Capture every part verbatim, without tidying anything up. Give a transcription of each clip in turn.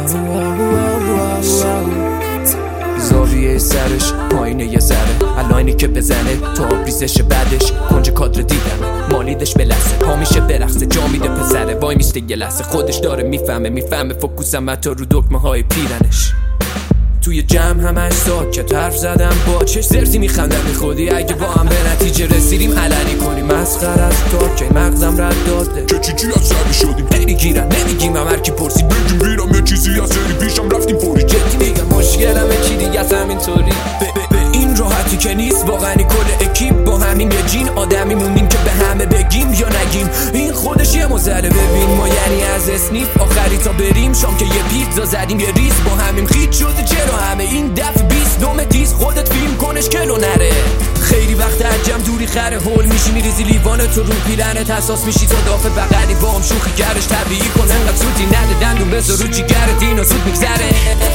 زاویه سرش پایینه یه ذره الاینی که بزنه تا آبریزش بعدش کنج کادر دیدم مالیدش به لحظه پا میشه برقصه جا میده پسره وای میسته یه لحظه خودش داره میفهمه میفهمه فوکوسم حتی رو دکمه های پیرنش توی جمع همش ساکت حرف زدم با چش زرزی میخندم بی خودی اگه با هم به نتیجه رسیدیم علنی کنیم مسخره از تا که مغزم رد داده که چی چی از سر شدیم خیلی گیرن نمیگیم هم هر کی پرسید بگیم ویرم یه چیزی از سری پیشم رفتیم فوری جدی میگم مشکلمه چی دیگه از همینطوری به این راحتی که نیست واقعا کل اکیپ با همین یه جین آدمی موندیم که به همه بگیم یا نگیم این خودش یه مزره ببین ما یعنی از اسنیف آخری تا بریم شام که یه پیتزا زدیم یه ریز با همین خیت شده چرا همه این دفع بیست نومه تیز خودت فیلم کنش کلو نره خیلی وقت عجم دوری خره هول میشی میریزی لیوان تو رو پیرنت حساس میشی تا دافع بغلی با هم شوخی گرش طبیعی کن انقدر سوتی نده دندون بذار رو جیگرت اینا زود میگذره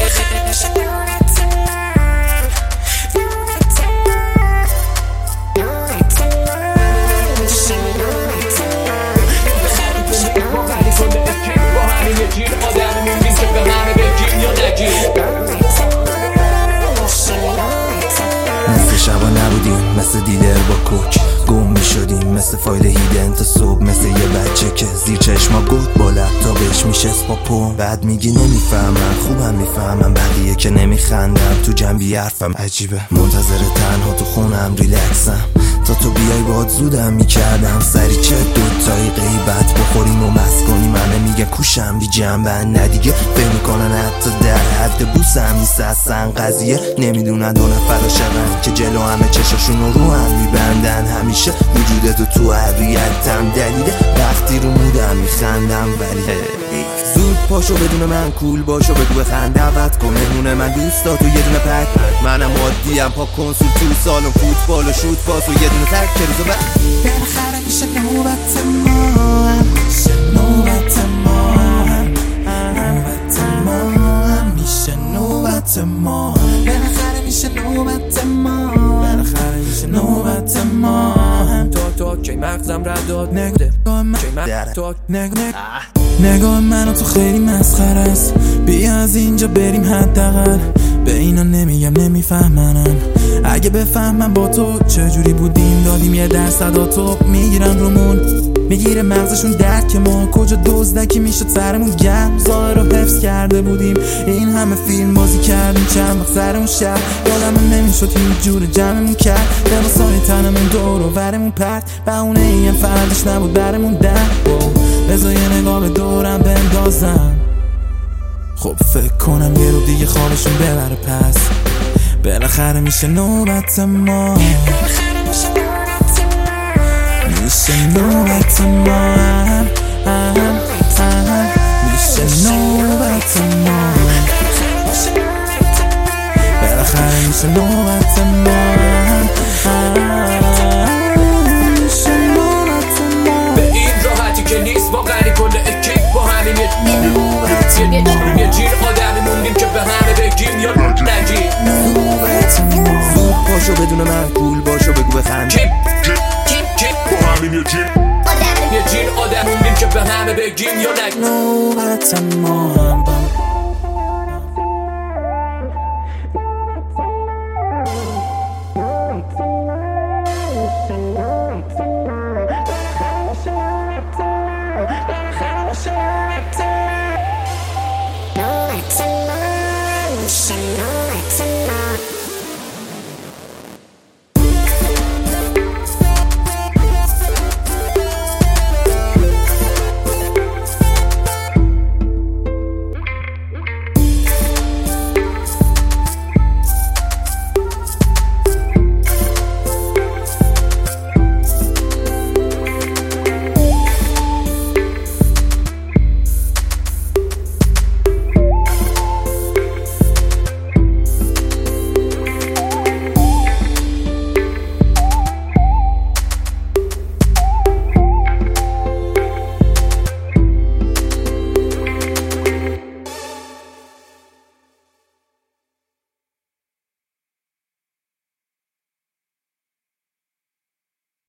مثل شبا نبودیم مثل دیلر با کوک گم می شدیم مثل فایل هیدن تا صبح مثل یه بچه که زیر چشما گفت با لپتاپش میشست با پوم بعد میگی نمیفهمم خوبم میفهمم بقیه که نمیخندم تو جنبی حرفم عجیبه منتظر تنها تو خونم ریلکسم تا تو بیای باهات زودم میکردم سری چه دوتایی غیبت بخوریم و مست کنیم همه میگه کوشم بی جنبن ندیگه فکر میکنن حتی در حد بوسم نیست اصلا قضیه نمیدونن دو نفر عاشقن که جلو همه چشاشون رو رو هم میبندن همیشه وجودتو تو هویتم دلیله وقتی رو مودم میخندم ولی زود پاشو بدون من کول باشو بگو بخند دعوت کن مهمونه من دوستاتو یه دونه پک منم عادیم پا کنسول تو سالن فوتبال و شوت پاس و یه دونه تک که روزو بک بالاخره میشه نوبت ما نوبت ما نوبت ما میشه نوبت ما بالاخره میشه نوبت ما بالاخره میشه نوبت ما تا تا که مغزم رد داد نگده نگاه نگاه منو تو خیلی مسخره است بیا از اینجا بریم حداقل به اینا نمیگم نمیفهمنم اگه بفهمم با تو چجوری بودیم دادیم یه درصد تو میگیرن رومون میگیره مغزشون درک ما کجا دزدکی میشد سرمون گرم ظاهر رو حفظ کرده بودیم این همه فیلم بازی کردیم چند وقت سرمون شب یادم نمیشد هیچ جور جمعمون کرد لباسای تنمون دور و برمون پرد بهونه این فردش نبود برمون در بذار یه نگاه به دورم بندازم خب فکر کنم یه رو دیگه خوابشون ببره پس بالاخره میشه نوبت ما میشه نوبت ما میشه نوبت ما بالاخره میشه نوبت ما میشه نوبت ما به این راحتی که نیست واقعا کل اکیپ با همین یه جیر آدمی موندیم که به همه بگیم یا نگیم زود پاشو بدون من کول باشو بگو بخند کیپ کیپ کیپ با همین یه جیر یه جیر آدم موندیم که به همه بگیم یا نگیم نوبت ما